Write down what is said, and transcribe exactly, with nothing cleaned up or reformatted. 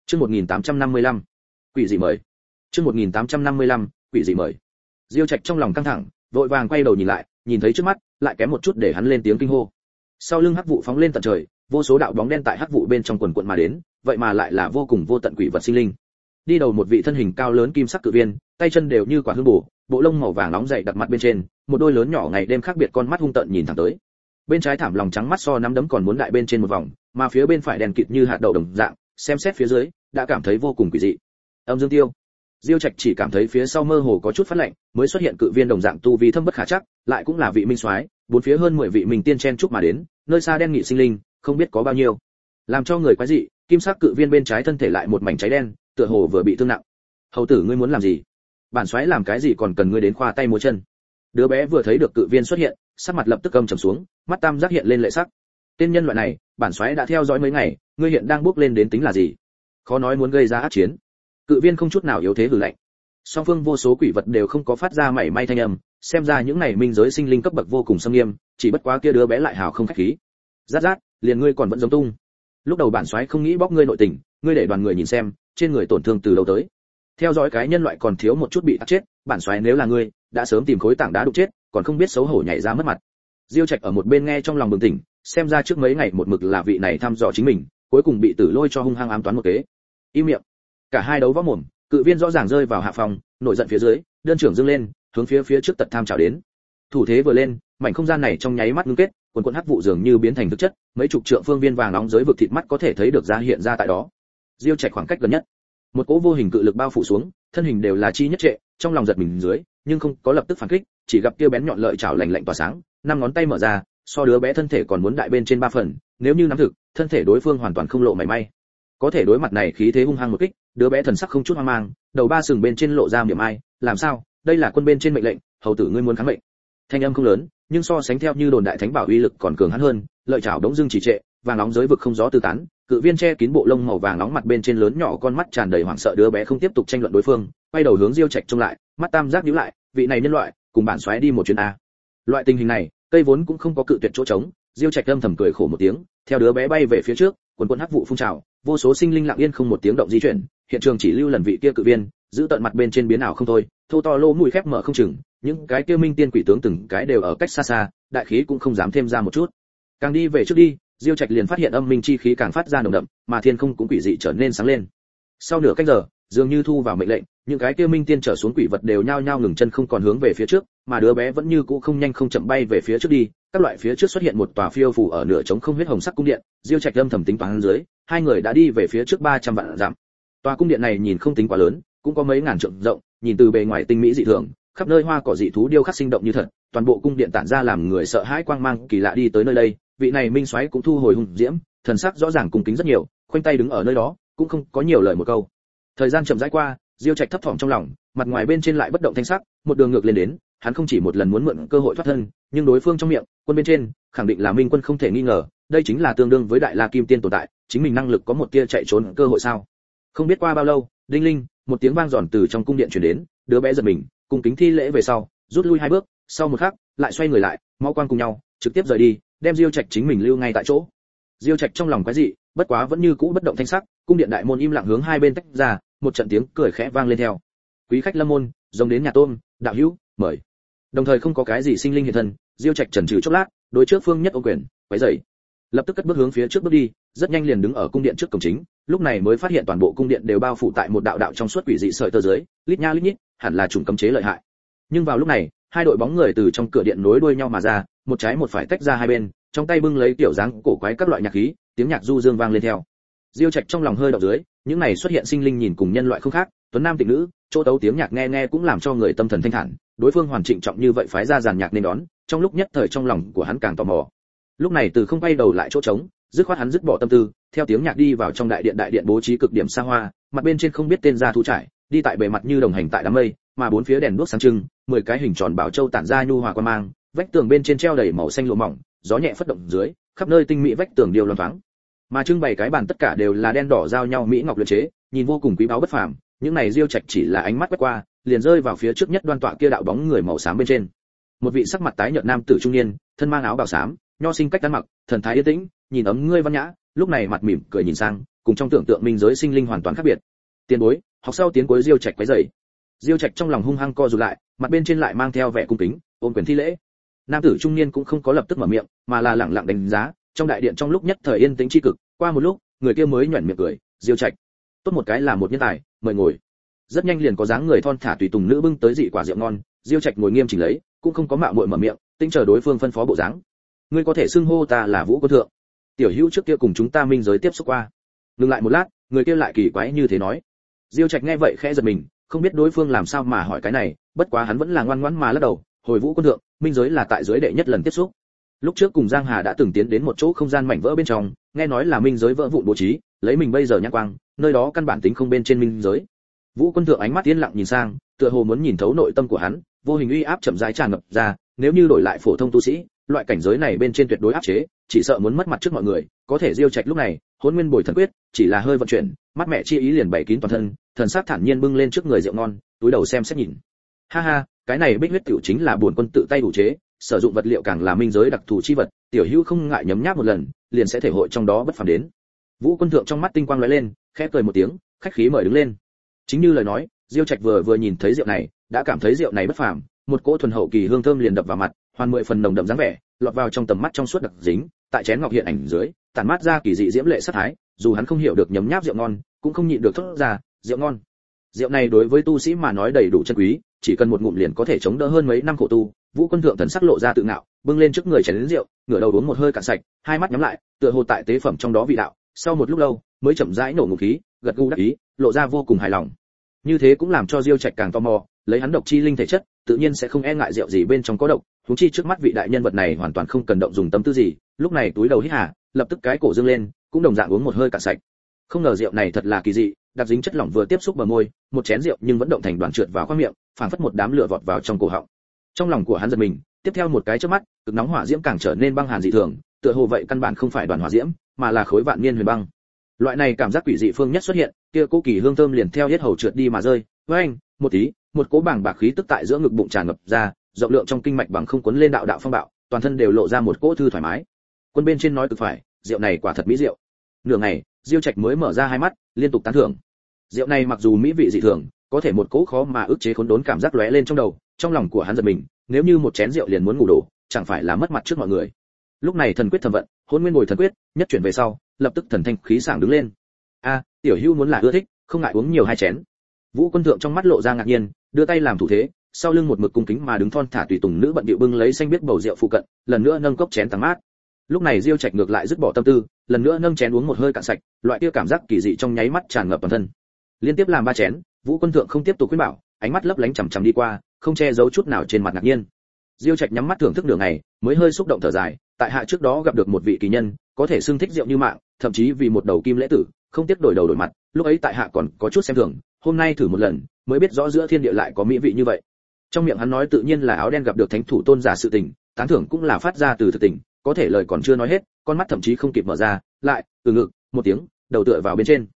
Chương một nghìn tám trăm năm mươi lăm, quỷ dị mời. Chương một nghìn tám trăm năm mươi lăm, quỷ dị mời. Diêu Trạch trong lòng căng thẳng, vội vàng quay đầu nhìn lại, nhìn thấy trước mắt, lại kém một chút để hắn lên tiếng kinh hô. Sau lưng hắc vụ phóng lên tận trời, vô số đạo bóng đen tại hắc vụ bên trong quần quần mà đến, vậy mà lại là vô cùng vô tận quỷ vật sinh linh. Đi đầu một vị thân hình cao lớn kim sắc cự viên, tay chân đều như quả hương bổ, bộ lông màu vàng nóng dày đặt mặt bên trên, một đôi lớn nhỏ ngày đêm khác biệt con mắt hung tợn nhìn thẳng tới. Bên trái thảm lòng trắng mắt so nắm đấm còn muốn đại bên trên một vòng, mà phía bên phải đèn kịt như hạt đậu đồng dạng, xem xét phía dưới, đã cảm thấy vô cùng quỷ dị. Âm Dương Tiêu. Diêu Trạch chỉ cảm thấy phía sau mơ hồ có chút phát lạnh, mới xuất hiện cự viên đồng dạng tu vi thâm bất khả chắc, lại cũng là vị minh soái, bốn phía hơn mười vị mình tiên chen chúc mà đến, nơi xa đen nghị sinh linh, không biết có bao nhiêu. Làm cho người quái dị, kim sắc cự viên bên trái thân thể lại một mảnh cháy đen, tựa hồ vừa bị thương nặng. Hầu tử ngươi muốn làm gì? Bản soái làm cái gì còn cần ngươi đến khoa tay múa chân? Đứa bé vừa thấy được cự viên xuất hiện, sắc mặt lập tức âm trầm xuống, mắt tam giác hiện lên lệ sắc. Tên nhân loại này, bản soái đã theo dõi mấy ngày, ngươi hiện đang bước lên đến tính là gì? Khó nói muốn gây ra ác chiến. Cự viên không chút nào yếu thế hừ lạnh. Song phương vô số quỷ vật đều không có phát ra mảy may thanh âm, xem ra những này minh giới sinh linh cấp bậc vô cùng xâm nghiêm, chỉ bất quá kia đứa bé lại hào không khách khí. Rát rát, liền ngươi còn vẫn giống tung. Lúc đầu bản soái không nghĩ bóc ngươi nội tình, ngươi để đoàn người nhìn xem, trên người tổn thương từ lâu tới. Theo dõi cái nhân loại còn thiếu một chút bị tắt chết, bản soái nếu là ngươi, đã sớm tìm khối tảng đá đụng chết, còn không biết xấu hổ nhảy ra mất mặt. Diêu Trạch ở một bên nghe trong lòng bừng tỉnh, xem ra trước mấy ngày một mực là vị này thăm dò chính mình, cuối cùng bị Tử Lôi cho hung hăng ám toán một kế. Im miệng. Cả hai đấu võ mồm, cự viên rõ ràng rơi vào hạ phòng, nổi giận phía dưới, đơn trưởng dương lên, hướng phía phía trước tật tham chào đến. Thủ thế vừa lên, mảnh không gian này trong nháy mắt ngưng kết, quần quần hắc vụ dường như biến thành thực chất, mấy chục trượng phương viên vàng nóng giới vực thịt mắt có thể thấy được ra hiện ra tại đó. Diêu Trạch khoảng cách gần nhất, một cỗ vô hình cự lực bao phủ xuống, thân hình đều là chi nhất trệ, trong lòng giật mình dưới, nhưng không có lập tức phản kích, chỉ gặp kia bén nhọn lợi chảo lạnh lạnh tỏa sáng, năm ngón tay mở ra, so đứa bé thân thể còn muốn đại bên trên ba phần, nếu như nắm thực, thân thể đối phương hoàn toàn không lộ mảy may. Có thể đối mặt này khí thế hung hăng một kích, đứa bé thần sắc không chút hoang mang, đầu ba sừng bên trên lộ ra miệng ai, làm sao? Đây là quân bên trên mệnh lệnh, hầu tử ngươi muốn kháng mệnh. Thanh âm không lớn, nhưng so sánh theo như đồn đại thánh bảo uy lực còn cường hãn hơn, lợi chảo đống dưng chỉ trệ, vàng nóng giới vực không gió tứ tán, cự viên che kín bộ lông màu vàng nóng mặt bên trên lớn nhỏ con mắt tràn đầy hoảng sợ, đứa bé không tiếp tục tranh luận đối phương, quay đầu hướng Diêu Trạch trông lại, mắt tam giác nhíu lại, vị này nhân loại, cùng bản soái đi một chuyến a. Loại tình hình này, cây vốn cũng không có cự tuyệt chỗ trống, Diêu Trạch âm thầm cười khổ một tiếng, theo đứa bé bay về phía trước, quần quần hắc vụ phun trào, vô số sinh linh lặng yên không một tiếng động di chuyển, hiện trường chỉ lưu lần vị kia cự viên, giữ tận mặt bên trên biến ảo không thôi, thô to lỗ mũi khép mở không chừng, những cái kia minh tiên quỷ tướng từng cái đều ở cách xa xa, đại khí cũng không dám thêm ra một chút. Càng đi về trước đi, Diêu Trạch liền phát hiện âm minh chi khí càng phát ra nồng đậm, mà thiên không cũng quỷ dị trở nên sáng lên. Sau nửa canh giờ, dường như thu vào mệnh lệnh, những cái kia minh tiên trở xuống quỷ vật đều nhao nhao ngừng chân không còn hướng về phía trước, mà đứa bé vẫn như cũ không nhanh không chậm bay về phía trước đi. Các loại phía trước xuất hiện một tòa phiêu phù ở nửa trống không huyết hồng sắc cung điện, Diêu Trạch âm thầm tính toán dưới, hai người đã đi về phía trước ba trăm vạn dặm. Tòa cung điện này nhìn không tính quá lớn, cũng có mấy ngàn trượng rộng, nhìn từ bề ngoài tinh mỹ dị thường, khắp nơi hoa cỏ dị thú điêu khắc sinh động như thật, toàn bộ cung điện tản ra làm người sợ hãi quang mang kỳ lạ. Đi tới nơi đây, vị này minh soái cũng thu hồi hùng diễm, thần sắc rõ ràng cung kính rất nhiều, khoanh tay đứng ở nơi đó, cũng không có nhiều lời một câu. Thời gian chậm rãi qua, Diêu Trạch thấp thỏm trong lòng, mặt ngoài bên trên lại bất động thanh sắc, một đường ngược lên đến, hắn không chỉ một lần muốn mượn cơ hội thoát thân, nhưng đối phương trong miệng, quân bên trên, khẳng định là minh quân không thể nghi ngờ, đây chính là tương đương với đại la kim tiên tồn tại, chính mình năng lực có một tia chạy trốn cơ hội sao? Không biết qua bao lâu, đinh linh, một tiếng vang giòn từ trong cung điện truyền đến, đứa bé giật mình, cung kính thi lễ về sau, rút lui hai bước, sau một khắc, lại xoay người lại, máu quang cùng nhau, trực tiếp rời đi, đem Diêu Trạch chính mình lưu ngay tại chỗ. Diêu Trạch trong lòng quái dị, bất quá vẫn như cũ bất động thanh sắc, cung điện đại môn im lặng hướng hai bên tách ra, một trận tiếng cười khẽ vang lên theo. Quý khách lâm môn, rồng đến nhà tôm, đạo hữu, mời. Đồng thời không có cái gì sinh linh hiện thân, Diêu Trạch chần chừ chốc lát, đối trước phương nhất ô quyền, quấy rầy. Lập tức cất bước hướng phía trước bước đi, rất nhanh liền đứng ở cung điện trước cổng chính, lúc này mới phát hiện toàn bộ cung điện đều bao phủ tại một đạo đạo trong suốt quỷ dị sợi tơ dưới, lít nha lít nhít, hẳn là chủng cấm chế lợi hại. Nhưng vào lúc này, hai đội bóng người từ trong cửa điện nối đuôi nhau mà ra, một trái một phải tách ra hai bên, trong tay bưng lấy tiểu dáng cổ quái các loại nhạc khí, tiếng nhạc du dương vang lên theo. Diêu Trạch trong lòng hơi động dưới, những này xuất hiện sinh linh nhìn cùng nhân loại không khác, tuấn nam tịnh nữ, chỗ tấu tiếng nhạc nghe nghe cũng làm cho người tâm thần thanh thản, đối phương hoàn trịnh trọng như vậy phái ra dàn nhạc nên đón, trong lúc nhất thời trong lòng của hắn càng tò mò. Lúc này từ không quay đầu lại chỗ trống, dứt khoát hắn dứt bỏ tâm tư, theo tiếng nhạc đi vào trong đại điện, đại điện bố trí cực điểm xa hoa, mặt bên trên không biết tên ra thú trải, đi tại bề mặt như đồng hành tại đám mây, mà bốn phía đèn đuốc sáng trưng, mười cái hình tròn bảo châu tản ra nhu hòa quang mang, vách tường bên trên treo đầy màu xanh lụa mỏng, gió nhẹ phất động dưới, khắp nơi tinh mỹ vách tường điêu loáng thoáng. Mà trưng bày cái bàn tất cả đều là đen đỏ giao nhau mỹ ngọc luyện chế, nhìn vô cùng quý báu bất phàm, những này Diêu Trạch chỉ là ánh mắt quét qua, liền rơi vào phía trước nhất đoan tọa kia đạo bóng người màu xám bên trên. Một vị sắc mặt tái nhợt nam tử trung niên, thân mang áo bào xám, nho sinh cách ăn mặc, thần thái yên tĩnh, nhìn ấm ngươi văn nhã, lúc này mặt mỉm cười nhìn sang, cùng trong tưởng tượng minh giới sinh linh hoàn toàn khác biệt. Tiền bối, học sau tiến cuối Diêu Trạch quấy rầy. Diêu Trạch trong lòng hung hăng co rụt lại, mặt bên trên lại mang theo vẻ cung kính, ôm quyền thi lễ. Nam tử trung niên cũng không có lập tức mở miệng, mà là lẳng lặng đánh giá, trong đại điện trong lúc nhất thời yên tĩnh chi cực, qua một lúc, người kia mới nhuyễn miệng cười, "Diêu Trạch, tốt một cái là một nhân tài, mời ngồi." Rất nhanh liền có dáng người thon thả tùy tùng nữ bưng tới dị quả rượu ngon, Diêu Trạch ngồi nghiêm chỉnh lấy, cũng không có mạo muội mở miệng, tinh chờ đối phương phân phó bộ dáng. "Ngươi có thể xưng hô ta là Vũ Quân Thượng. Tiểu Hữu trước kia cùng chúng ta minh giới tiếp xúc qua." Ngừng lại một lát, người kia lại kỳ quái như thế nói. Diêu Trạch nghe vậy khẽ giật mình, không biết đối phương làm sao mà hỏi cái này, bất quá hắn vẫn là ngoan ngoãn mà lắc đầu, hồi Vũ Quân Thượng, minh giới là tại giới đệ nhất lần tiếp xúc. Lúc trước cùng Giang Hà đã từng tiến đến một chỗ không gian mảnh vỡ bên trong, nghe nói là minh giới vỡ vụn bố trí, lấy mình bây giờ nhãn quang, nơi đó căn bản tính không bên trên minh giới. Vũ Quân Thượng ánh mắt yên lặng nhìn sang, tựa hồ muốn nhìn thấu nội tâm của hắn, vô hình uy áp chậm rãi tràn ngập ra, nếu như đổi lại phổ thông tu sĩ, loại cảnh giới này bên trên tuyệt đối áp chế, chỉ sợ muốn mất mặt trước mọi người, có thể Diêu Trạch lúc này, Hỗn Nguyên Bồi Thần Quyết, chỉ là hơi vận chuyển, mắt mẹ chi ý liền bảy kín toàn thân, thần sắc thản nhiên bưng lên trước người rượu ngon, túi đầu xem xét nhìn. Ha ha, cái này bích huyết tiểu chính là bổn quân tự tay đủ chế, sử dụng vật liệu càng là minh giới đặc thù chi vật, tiểu hữu không ngại nhấm nháp một lần, liền sẽ thể hội trong đó bất phàm đến. Vũ Quân Thượng trong mắt tinh quang lóe lên, khẽ cười một tiếng, khách khí mời đứng lên. Chính như lời nói, Diêu Trạch vừa vừa nhìn thấy rượu này, đã cảm thấy rượu này bất phàm, một cỗ thuần hậu kỳ hương thơm liền đập vào mặt, hoàn mười phần nồng đậm dáng vẻ, lọt vào trong tầm mắt trong suốt đặc dính, tại chén ngọc hiện ảnh dưới, tản mát ra kỳ dị diễm lệ sát thái, dù hắn không hiểu được nhấm nháp rượu ngon, cũng không nhịn được thốt ra, rượu ngon. Rượu này đối với tu sĩ mà nói đầy đủ chân quý, chỉ cần một ngụm liền có thể chống đỡ hơn mấy năm khổ tu. Vũ Quân Thượng thần sắc lộ ra tự ngạo, bưng lên trước người chén lớn rượu, ngửa đầu uống một hơi cạn sạch, hai mắt nhắm lại, tựa hồ tại tế phẩm trong đó vị đạo, sau một lúc lâu, mới chậm rãi nổ ngụm khí, gật gù đắc ý, lộ ra vô cùng hài lòng. Như thế cũng làm cho Diêu Trạch càng tò mò, lấy hắn độc chi linh thể chất, tự nhiên sẽ không e ngại rượu gì bên trong có độc, huống chi trước mắt vị đại nhân vật này hoàn toàn không cần động dùng tâm tư gì, lúc này túi đầu hít hà, lập tức cái cổ dương lên, cũng đồng dạng uống một hơi cạn sạch. Không ngờ rượu này thật là kỳ dị, đặc dính chất lỏng vừa tiếp xúc bờ môi, một chén rượu nhưng vẫn động thành đoàn trượt vào khoang miệng, phảng phất một đám lửa vọt vào trong cổ họng. Trong lòng của hắn giật mình, tiếp theo một cái chớp mắt, cực nóng hỏa diễm càng trở nên băng hàn dị thường, tựa hồ vậy căn bản không phải đoàn hỏa diễm, mà là khối vạn niên huyền băng. Loại này cảm giác quỷ dị phương nhất xuất hiện, kia cố kỳ hương thơm liền theo hết hầu trượt đi mà rơi, với anh, một tí, một cỗ bảng bạc khí tức tại giữa ngực bụng tràn ngập ra, rộng lượng trong kinh mạch bằng không cuốn lên đạo đạo phong bạo, toàn thân đều lộ ra một cỗ thư thoải mái. Quân bên trên nói cực phải, rượu này quả thật mỹ rượu. Nửa ngày, Diêu Trạch mới mở ra hai mắt, liên tục tán thưởng. Rượu này mặc dù mỹ vị dị thường, có thể một cỗ khó mà ức chế khốn đốn cảm giác lóe lên trong đầu, trong lòng của hắn giật mình, nếu như một chén rượu liền muốn ngủ đổ, chẳng phải là mất mặt trước mọi người. Lúc này thần quyết thẩm vận, Hỗn Nguyên Bồi Thần Quyết, nhất chuyển về sau, lập tức thần thanh khí sảng đứng lên. A, tiểu hữu muốn là ưa thích, không ngại uống nhiều hai chén. Vũ Quân Thượng trong mắt lộ ra ngạc nhiên, đưa tay làm thủ thế, sau lưng một mực cung kính mà đứng thon thả tùy tùng nữ bận bịu bưng lấy xanh biết bầu rượu phụ cận, lần nữa nâng cốc chén tắm mát. Lúc này Diêu Trạch ngược lại dứt bỏ tâm tư, lần nữa nâng chén uống một hơi cạn sạch, loại kia cảm giác kỳ dị trong nháy mắt tràn ngập toàn thân. Liên tiếp làm ba chén, Vũ Quân Thượng không tiếp tục khuyên bảo, ánh mắt lấp lánh chằm chằm đi qua, không che giấu chút nào trên mặt ngạc nhiên. Diêu Trạch nhắm mắt thưởng thức nửa ngày, mới hơi xúc động thở dài, tại hạ trước đó gặp được một vị kỳ nhân, có thể xưng thích rượu như mạng, thậm chí vì một đầu kim lễ tử, không tiếc đổi đầu đổi mặt, lúc ấy tại hạ còn có chút xem thường, hôm nay thử một lần, mới biết rõ giữa thiên địa lại có mỹ vị như vậy. Trong miệng hắn nói tự nhiên là áo đen gặp được thánh thủ tôn giả sự tình, tán thưởng cũng là phát ra từ thực tình, có thể lời còn chưa nói hết, con mắt thậm chí không kịp mở ra, lại từ ngực một tiếng, đầu tựa vào bên trên.